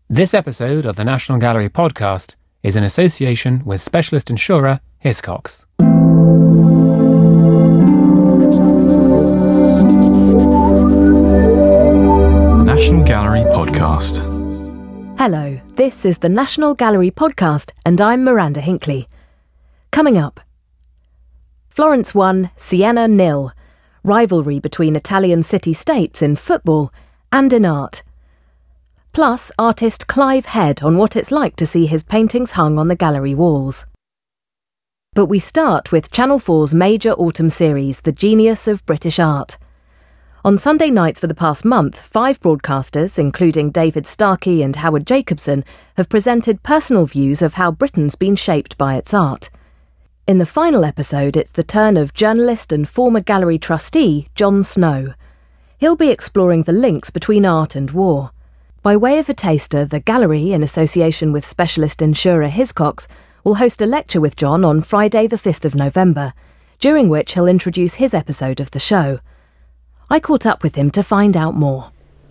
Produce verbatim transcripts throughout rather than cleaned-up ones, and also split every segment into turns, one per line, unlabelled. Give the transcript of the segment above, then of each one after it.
This episode of the National Gallery podcast is in association with specialist insurer Hiscox.
National Gallery Podcast.
Hello, this is the National Gallery Podcast and I'm Miranda Hinckley. Coming up, Florence one, Siena nil. Rivalry between Italian city-states in football and in art. Plus, artist Clive Head on what it's like to see his paintings hung on the gallery walls. But we start with Channel four's major autumn series, The Genius of British Art. On Sunday nights for the past month, five broadcasters, including David Starkey and Howard Jacobson, have presented personal views of how Britain's been shaped by its art. In the final episode, it's the turn of journalist and former gallery trustee John Snow. He'll be exploring the links between art and war. By way of a taster, the gallery, in association with specialist insurer Hiscox, will host a lecture with John on Friday the fifth of November, during which he'll introduce his episode of the show. I caught up with him to find out more.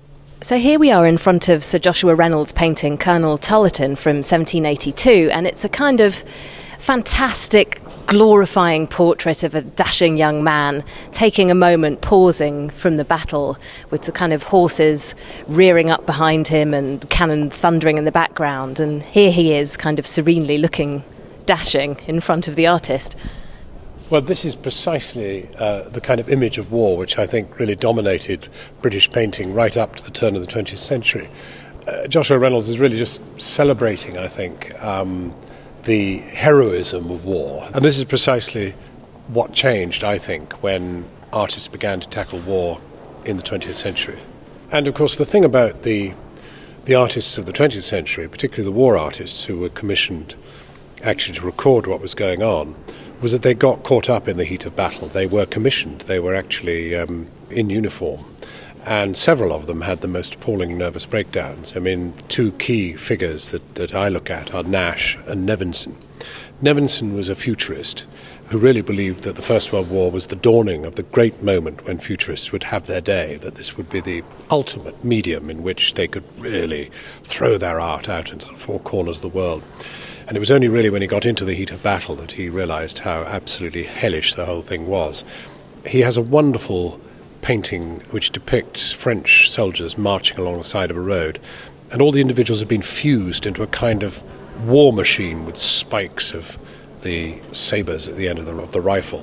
So here we are in front of Sir Joshua Reynolds' painting Colonel Tulleton from seventeen eighty-two, and it's a kind of fantastic, glorifying portrait of a dashing young man taking a moment, pausing from the battle with the kind of horses rearing up behind him and cannon thundering in the background, and here he is kind of serenely looking dashing in front of the artist.
Well, this is precisely uh, the kind of image of war which I think really dominated British painting right up to the turn of the twentieth century. Uh, Joshua Reynolds is really just celebrating, I think, um, the heroism of war. And this is precisely what changed, I think, when artists began to tackle war in the twentieth century. And, of course, the thing about the the artists of the twentieth century, particularly the war artists who were commissioned actually to record what was going on, was that they got caught up in the heat of battle. They were commissioned. They were actually um, in uniform. And several of them had the most appalling nervous breakdowns. I mean, two key figures that, that I look at are Nash and Nevinson. Nevinson was a futurist who really believed that the First World War was the dawning of the great moment when futurists would have their day, that this would be the ultimate medium in which they could really throw their art out into the four corners of the world. And it was only really when he got into the heat of battle that he realized how absolutely hellish the whole thing was. He has a wonderful painting which depicts French soldiers marching along the side of a road, and all the individuals have been fused into a kind of war machine with spikes of the sabres at the end of the, of the rifle.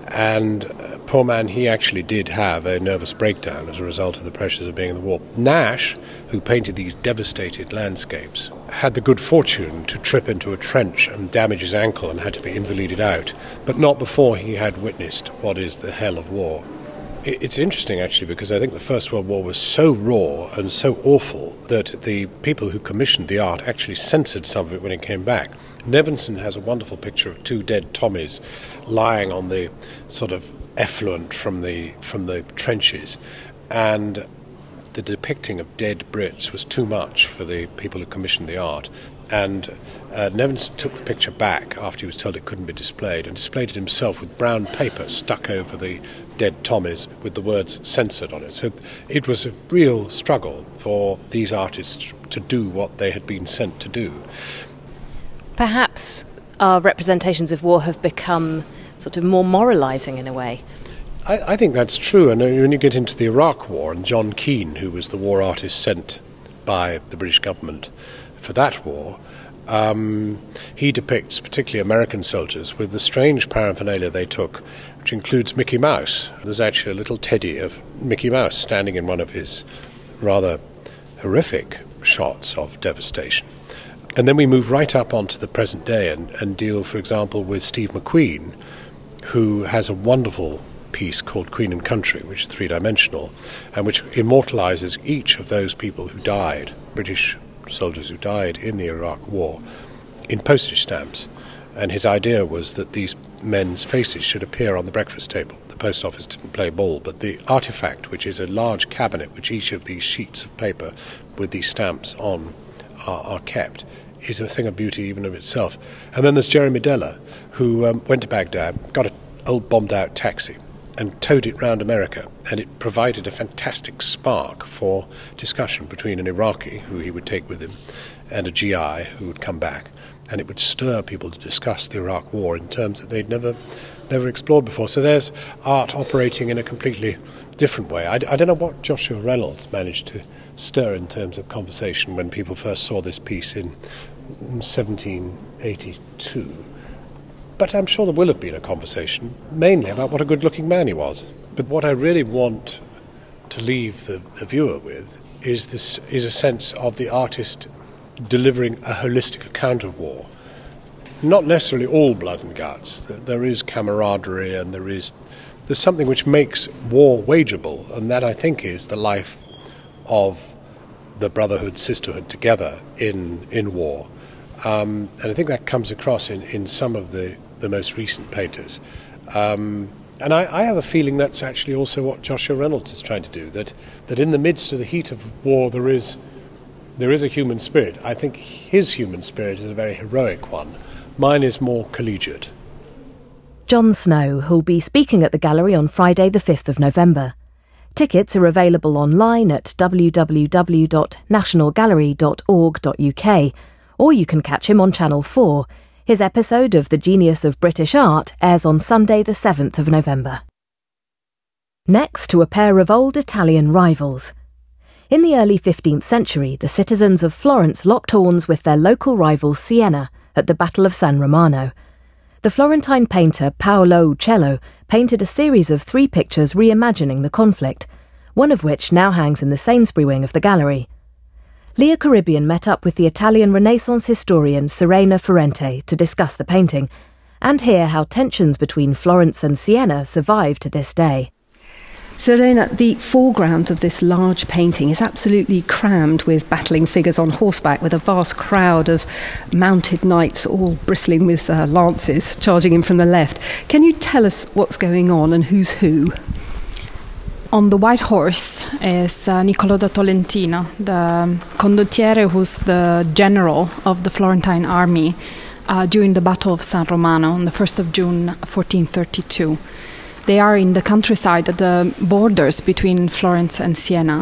And uh, poor man, he actually did have a nervous breakdown as a result of the pressures of being in the war. Nash, who painted these devastated landscapes, had the good fortune to trip into a trench and damage his ankle and had to be invalided out, but not before he had witnessed what is the hell of war. It's interesting, actually, because I think the First World War was so raw and so awful that the people who commissioned the art actually censored some of it when it came back. Nevinson has a wonderful picture of two dead Tommies lying on the sort of effluent from the from the trenches, and the depicting of dead Brits was too much for the people who commissioned the art. And uh, Nevinson took the picture back after he was told it couldn't be displayed, and displayed it himself with brown paper stuck over the dead Tommies with the words censored on it. So it was a real struggle for these artists to do what they had been sent to do.
Perhaps our representations of war have become sort of more moralising in a way.
I, I think that's true. And when you get into the Iraq War, and John Keane, who was the war artist sent by the British government for that war, um, he depicts particularly American soldiers with the strange paraphernalia they took, which includes Mickey Mouse. There's actually a little teddy of Mickey Mouse standing in one of his rather horrific shots of devastation. And then we move right up onto the present day and, and deal, for example, with Steve McQueen, who has a wonderful piece called Queen and Country, which is three-dimensional, and which immortalizes each of those people who died, British soldiers who died in the Iraq War, in postage stamps. And his idea was that these men's faces should appear on the breakfast table. The post office didn't play ball, but the artifact, which is a large cabinet which each of these sheets of paper with these stamps on are, are kept, is a thing of beauty even of itself. And then there's Jeremy Deller, who um, went to Baghdad, got an old bombed-out taxi, and towed it round America, and it provided a fantastic spark for discussion between an Iraqi, who he would take with him, and a G I who would come back, and it would stir people to discuss the Iraq War in terms that they'd never never explored before. So there's art operating in a completely different way. I, I don't know what Joshua Reynolds managed to stir in terms of conversation when people first saw this piece in seventeen eighty-two. But I'm sure there will have been a conversation, mainly about what a good-looking man he was. But what I really want to leave the, the viewer with is this is a sense of the artist delivering a holistic account of war. Not necessarily all blood and guts. There is camaraderie, and there is there's something which makes war wageable, and that, I think, is the life of the brotherhood, sisterhood together in in war. Um, and I think that comes across in, in some of the, the most recent painters. Um, and I, I have a feeling that's actually also what Joshua Reynolds is trying to do, that, that in the midst of the heat of war there is there is a human spirit. I think his human spirit is a very heroic one. Mine is more collegiate.
John Snow, who'll be speaking at the gallery on Friday the fifth of November. Tickets are available online at w w w dot national gallery dot org dot u k, or you can catch him on Channel four. His episode of The Genius of British Art airs on Sunday the seventh of November. Next, to a pair of old Italian rivals. In the early fifteenth century, the citizens of Florence locked horns with their local rival Siena at the Battle of San Romano. The Florentine painter Paolo Uccello painted a series of three pictures reimagining the conflict, one of which now hangs in the Sainsbury wing of the gallery. Leah Caribbean met up with the Italian Renaissance historian Serena Ferrante to discuss the painting and hear how tensions between Florence and Siena survive to this day.
Serena, the foreground of this large painting is absolutely crammed with battling figures on horseback, with a vast crowd of mounted knights all bristling with uh, lances charging in from the left. Can you tell us what's going on and who's who?
On the white horse is uh, Niccolò da Tolentino, the condottiere, who's the general of the Florentine army uh, during the Battle of San Romano on the first of June fourteen thirty-two. They are in the countryside at the borders between Florence and Siena,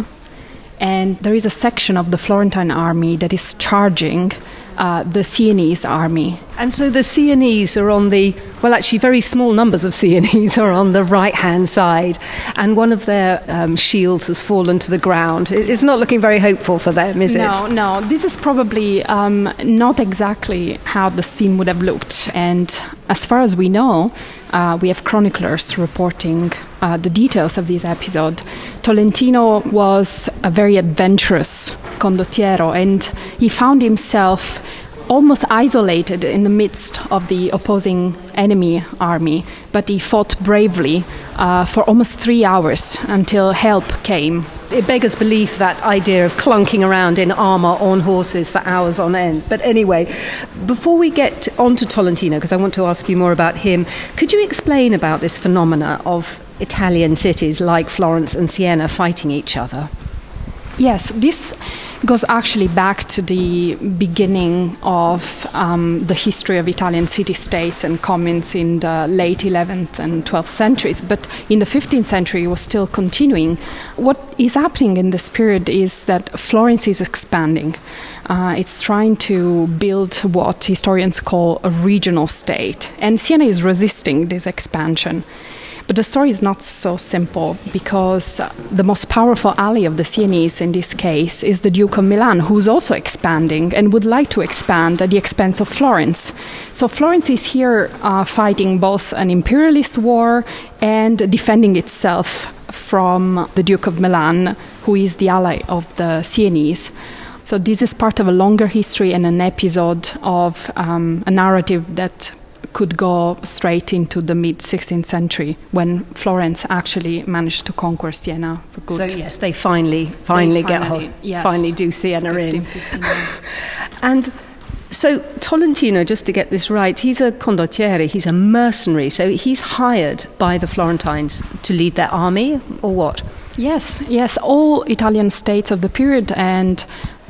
and there is a section of the Florentine army that is charging uh, the Sienese army.
And so the Sienese are on the, well, actually very small numbers of Sienese are on the right-hand side, and one of their um, shields has fallen to the ground. It's not looking very hopeful for them, is
no,
it?
No, no. This is probably um, not exactly how the scene would have looked. And as far as we know, uh, we have chroniclers reporting uh, the details of this episode. Tolentino was a very adventurous condottiero, and he found himself almost isolated in the midst of the opposing enemy army, but he fought bravely uh, for almost three hours until help came.
It beggars belief, that idea of clunking around in armour on horses for hours on end. But anyway, before we get on to Tolentino, because I want to ask you more about him, could you explain about this phenomena of Italian cities like Florence and Siena fighting each other?
Yes, this goes actually back to the beginning of um, the history of Italian city-states and communes in the late eleventh and twelfth centuries. But in the fifteenth century, it was still continuing. What is happening in this period is that Florence is expanding. Uh, it's trying to build what historians call a regional state. And Siena is resisting this expansion. But the story is not so simple, because the most powerful ally of the Sienese in this case is the Duke of Milan, who's also expanding and would like to expand at the expense of Florence. So Florence is here uh, fighting both an imperialist war and defending itself from the Duke of Milan, who is the ally of the Sienese. So this is part of a longer history and an episode of um, a narrative that could go straight into the mid-sixteenth century, when Florence actually managed to conquer Siena for good.
So yes, they finally, finally,
they finally
get hold,
yes,
finally do Siena
fifteen,
in.
fifteen, yeah.
And so Tolentino, just to get this right, he's a condottiere, he's a mercenary, so he's hired by the Florentines to lead their army, or what?
Yes, yes, all Italian states of the period and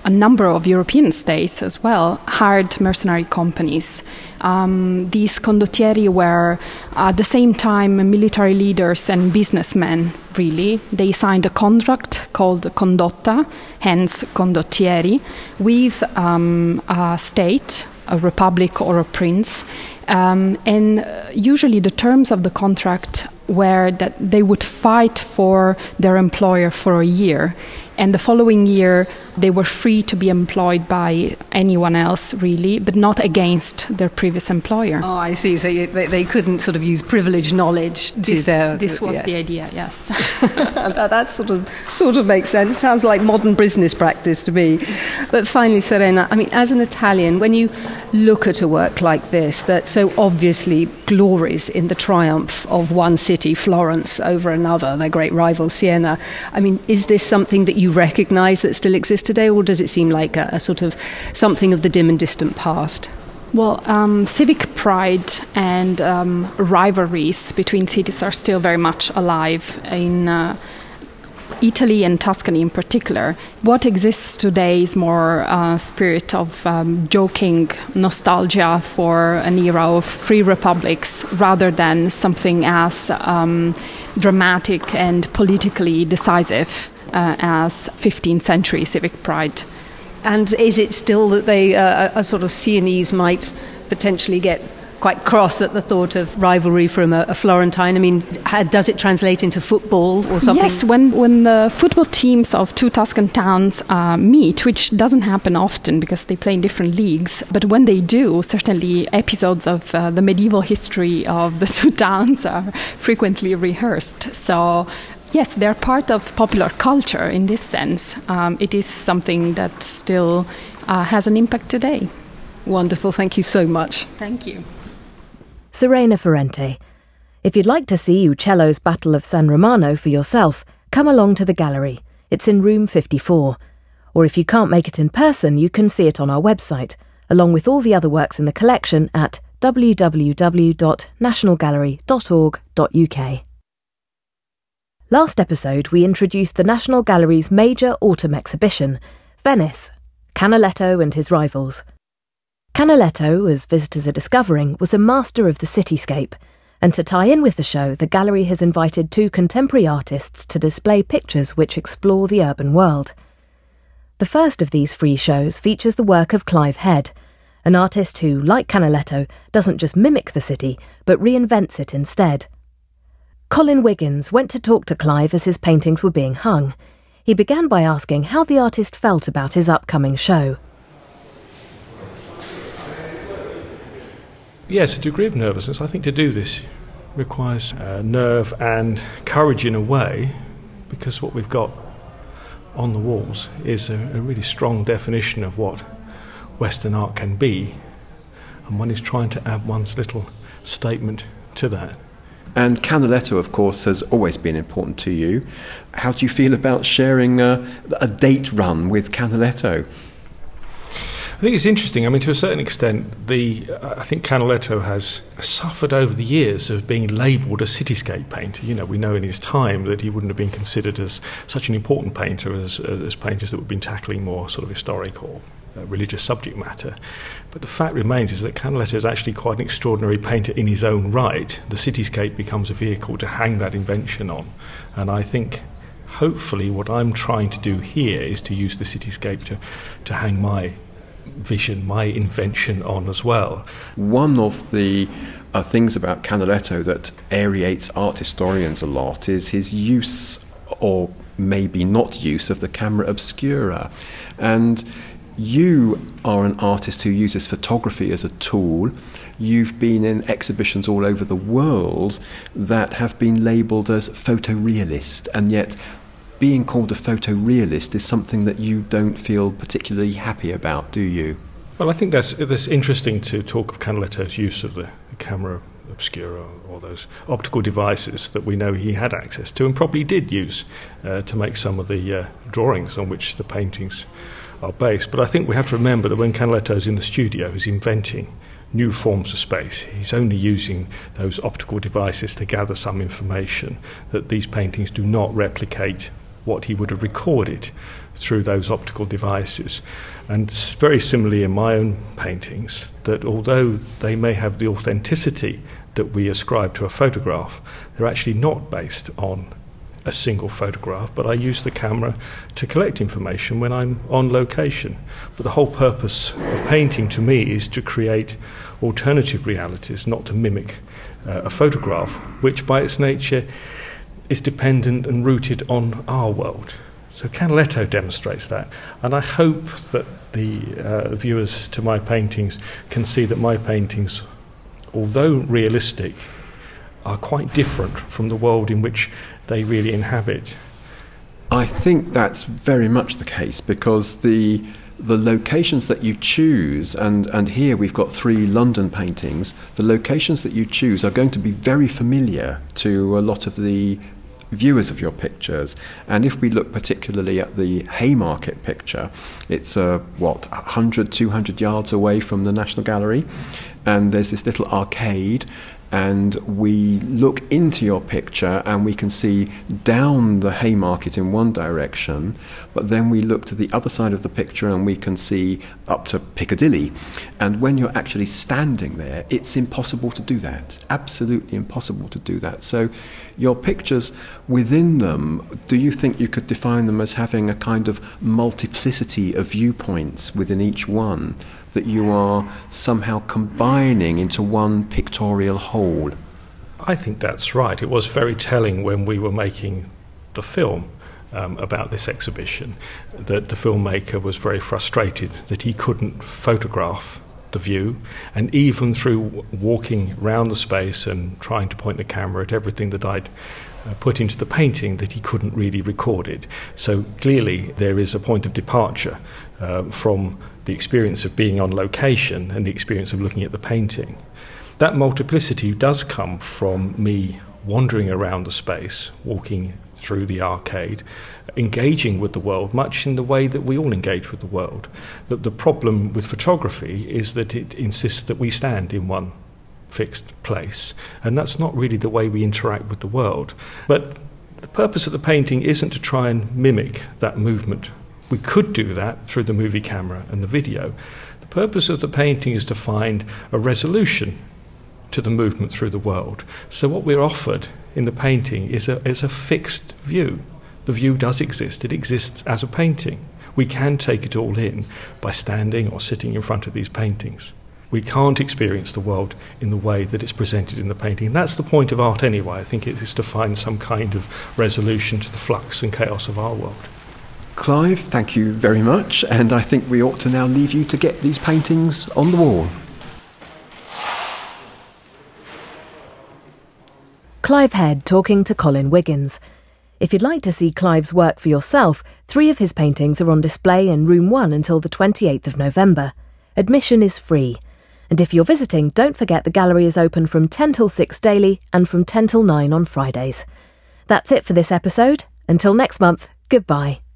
a number of European states as well hired mercenary companies. Um, these condottieri were at the same time military leaders and businessmen, really. They signed a contract called condotta, hence condottieri, with um, a state, a republic or a prince. Um, and usually the terms of the contract were that they would fight for their employer for a year. And the following year, they were free to be employed by anyone else, really, but not against their previous employer.
Oh, I see. So you, they, they couldn't sort of use privileged knowledge to
this,
their...
This was
yes.
the idea, yes.
that, that sort of sort of makes sense. Sounds like modern business practice to me. But finally, Serena, I mean, as an Italian, when you look at a work like this that so obviously glories in the triumph of one city, Florence, over another, their great rival, Siena, I mean, is this something that you recognise that still exists today, or does it seem like a, a sort of something of the dim and distant past?
Well, um, civic pride and um, rivalries between cities are still very much alive in uh, Italy and Tuscany in particular. What exists today is more a uh, spirit of um, joking nostalgia for an era of free republics rather than something as um, dramatic and politically decisive uh, as fifteenth century civic pride.
And is it still that they, uh, a sort of Sienese might potentially get quite cross at the thought of rivalry from a, a Florentine? I mean, how, does it translate into football or something?
Yes, when, when the football teams of two Tuscan towns uh, meet, which doesn't happen often because they play in different leagues, but when they do, certainly episodes of uh, the medieval history of the two towns are frequently rehearsed. So yes, they're part of popular culture in this sense. Um, it is something that still uh, has an impact today.
Wonderful. Thank you so much.
Thank you.
Serena Ferrante. If you'd like to see Uccello's Battle of San Romano for yourself, come along to the gallery. It's in room fifty-four. Or if you can't make it in person, you can see it on our website, along with all the other works in the collection at w w w dot national gallery dot org dot u k. Last episode, we introduced the National Gallery's major autumn exhibition, Venice, Canaletto and his rivals. Canaletto, as visitors are discovering, was a master of the cityscape, and to tie in with the show, the gallery has invited two contemporary artists to display pictures which explore the urban world. The first of these free shows features the work of Clive Head, an artist who, like Canaletto, doesn't just mimic the city, but reinvents it instead. Colin Wiggins went to talk to Clive as his paintings were being hung. He began by asking how the artist felt about his upcoming show.
Yes, a degree of nervousness. I think to do this requires uh, nerve and courage in a way, because what we've got on the walls is a, a really strong definition of what Western art can be, and one is trying to add one's little statement to that.
And Canaletto, of course, has always been important to you. How do you feel about sharing a, a date run with Canaletto?
I think it's interesting. I mean, to a certain extent, the uh, I think Canaletto has suffered over the years of being labelled a cityscape painter. You know, we know in his time that he wouldn't have been considered as such an important painter as, as painters that would have been tackling more sort of historic or uh, religious subject matter. But the fact remains is that Canaletto is actually quite an extraordinary painter in his own right. The cityscape becomes a vehicle to hang that invention on. And I think, hopefully, what I'm trying to do here is to use the cityscape to, to hang my vision, my invention on as well.
One of the uh, things about Canaletto that aerates art historians a lot is his use, or maybe not use, of the camera obscura. And you are an artist who uses photography as a tool. You've been in exhibitions all over the world that have been labelled as photorealist, and yet being called a photorealist is something that you don't feel particularly happy about, do you?
Well, I think that's, that's interesting to talk of Canaletto's use of the, the camera obscura, or those optical devices that we know he had access to and probably did use uh, to make some of the uh, drawings on which the paintings are based. But I think we have to remember that when Canaletto's in the studio, he's inventing new forms of space. He's only using those optical devices to gather some information that these paintings do not replicate what he would have recorded through those optical devices. And very similarly in my own paintings, that although they may have the authenticity that we ascribe to a photograph, they're actually not based on a single photograph, but I use the camera to collect information when I'm on location. But the whole purpose of painting to me is to create alternative realities, not to mimic uh, a photograph, which by its nature is dependent and rooted on our world. So Canaletto demonstrates that, and I hope that the uh, viewers to my paintings can see that my paintings, although realistic, are quite different from the world in which they really inhabit.
I think that's very much the case, because the the locations that you choose, and, and here we've got three London paintings, the locations that you choose are going to be very familiar to a lot of the viewers of your pictures. And if we look particularly at the Haymarket picture, it's uh, what, one hundred, two hundred yards away from the National Gallery, and there's this little arcade, and we look into your picture and we can see down the Haymarket in one direction, but then we look to the other side of the picture and we can see up to Piccadilly. And when you're actually standing there, it's impossible to do that. Absolutely impossible to do that. So your pictures, within them, do you think you could define them as having a kind of multiplicity of viewpoints within each one, that you are somehow combining into one pictorial whole?
I think that's right. It was very telling when we were making the film um, about this exhibition that the filmmaker was very frustrated that he couldn't photograph the view, and even through walking round the space and trying to point the camera at everything that I'd uh, put into the painting, that he couldn't really record it. So clearly there is a point of departure uh, from the experience of being on location and the experience of looking at the painting. That multiplicity does come from me wandering around the space, walking through the arcade, engaging with the world much in the way that we all engage with the world. That the problem with photography is that it insists that we stand in one fixed place, and that's not really the way we interact with the world. But the purpose of the painting isn't to try and mimic that movement. We could do that through the movie camera and the video. The purpose of the painting is to find a resolution to the movement through the world. So what we're offered in the painting is a, is a fixed view. The view does exist. It exists as a painting. We can take it all in by standing or sitting in front of these paintings. We can't experience the world in the way that it's presented in the painting. And that's the point of art anyway. I think it is to find some kind of resolution to the flux and chaos of our world.
Clive, thank you very much, and I think we ought to now leave you to get these paintings on the wall.
Clive Head talking to Colin Wiggins. If you'd like to see Clive's work for yourself, three of his paintings are on display in Room one until the twenty-eighth of November. Admission is free. And if you're visiting, don't forget the gallery is open from ten till six daily and from ten till nine on Fridays. That's it for this episode. Until next month, goodbye.